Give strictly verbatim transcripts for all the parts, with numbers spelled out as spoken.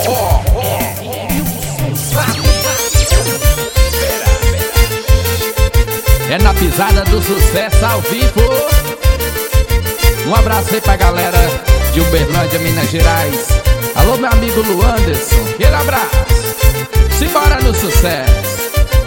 É na pisada do sucesso ao vivo. Um abraço aí pra galera de Uberlândia, Minas Gerais. Alô, meu amigo Luanderson, aquele abraço. Simbora no sucesso.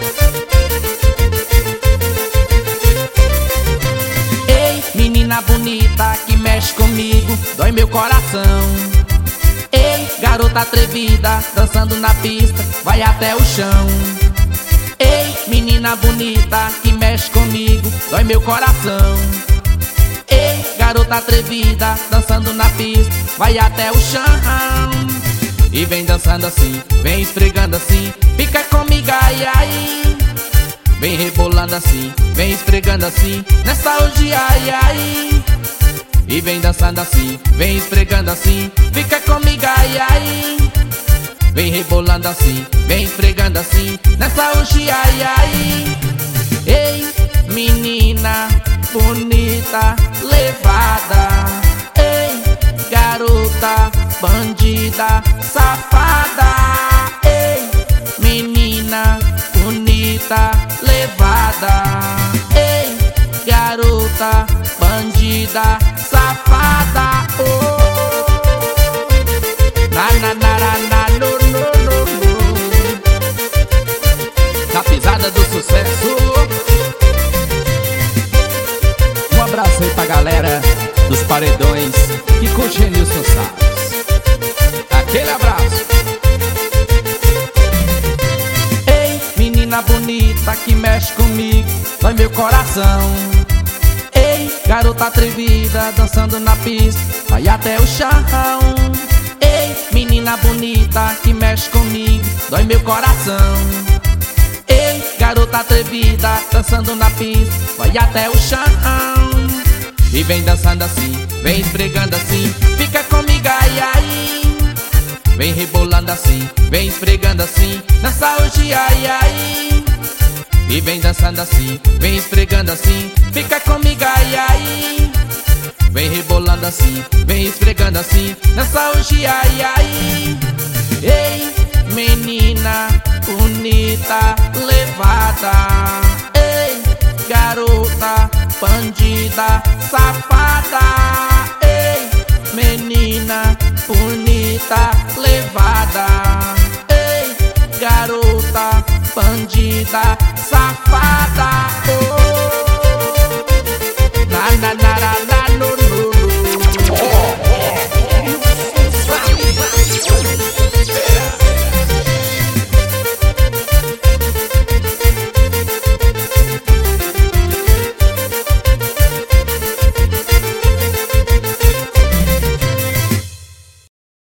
Ei, menina bonita que mexe comigo, dói meu coração. Ei, garota atrevida, dançando na pista, vai até o chão. Ei, menina bonita que mexe comigo, dói meu coração. Ei, garota atrevida, dançando na pista, vai até o chão. E vem dançando assim, vem esfregando assim, fica comigo, ai, ai. Vem rebolando assim, vem esfregando assim, nessa hoje, ai, ai. E vem dançando assim, vem esfregando assim, fica comigo, ai, ai. Vem rebolando assim, vem esfregando assim, nessa hoje, ai, ai. Ei, menina bonita, levada. Ei, garota bandida, safada. Ei, menina bonita, levada. Ei, garota bandida, safada. Oh, na na na na na no no no no. Na pisada do sucesso. Um abraço aí pra galera dos paredões que curte Nilson Salles. Aquele abraço. Ei, menina bonita que mexe comigo, dói meu coração. Ei, garota atrevida, dançando na pista, vai até o chão. Ei, menina bonita que mexe comigo, dói meu coração. Ei, garota atrevida, dançando na pista, vai até o chão. E vem dançando assim, vem esfregando assim, fica comigo, ai, ai. Vem rebolando assim, vem esfregando assim, nessa hoje, ai, ai. E vem dançando assim, vem esfregando assim, fica comigo, ai, ai. Vem rebolando assim, vem esfregando assim, nessa hoje, ai, ai. Ei, menina bonita, levada. Ei, garota bandida, safada. Ei, menina bonita, levada. Ei, garota bandida, safada.